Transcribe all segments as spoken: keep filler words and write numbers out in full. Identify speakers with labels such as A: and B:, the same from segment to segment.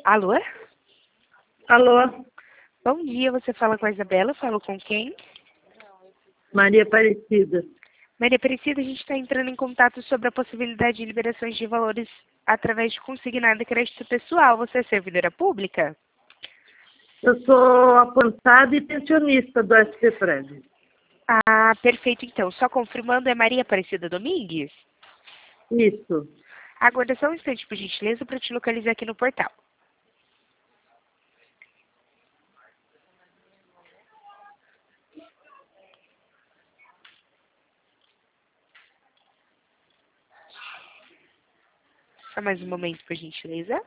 A: Alô?
B: Alô,
A: Bom dia, você fala com a Isabela, falo com quem?
B: Maria Aparecida.
A: Maria Aparecida, a gente está entrando em contato sobre a possibilidade de liberações de valores através de consignado e crédito pessoal. Você é servidora pública?
B: Eu sou aposentada e pensionista do S P Prévio.
A: Ah, perfeito então. Só confirmando, é Maria Aparecida Domingues?
B: Isso.
A: Aguarda só um instante, por gentileza, para te localizar aqui no portal. Só mais um momento, por gentileza.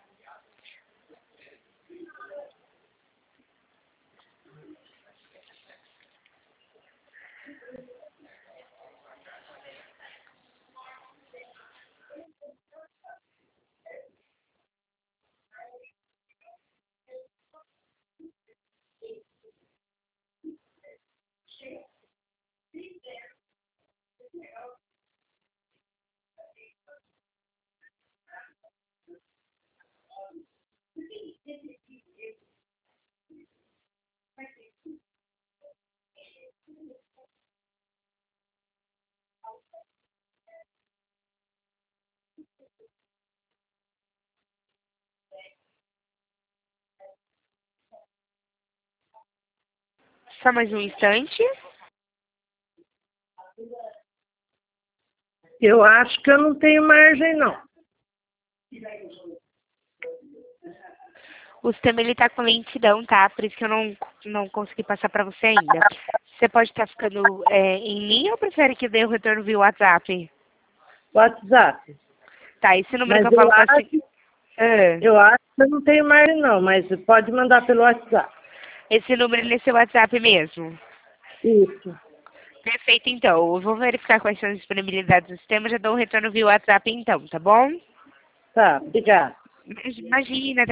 A: Só mais um instante.
B: Eu acho que eu não tenho margem, não.
A: O sistema ele tá com lentidão, tá? Por isso que eu não, não consegui passar para você ainda. Você pode estar ficando é, em linha ou prefere que eu dê o retorno via WhatsApp?
B: WhatsApp.
A: Tá, esse número
B: Mas
A: que eu
B: eu
A: falo pra
B: acho,
A: assim. Ah,
B: eu acho que eu não tenho margem, não, mas pode mandar pelo WhatsApp.
A: esse número é seu WhatsApp mesmo?
B: Isso.
A: Perfeito, então. Eu vou verificar quais são as disponibilidades do sistema, já dou um retorno via WhatsApp então, tá bom?
B: Tá, obrigada.
A: Imagina,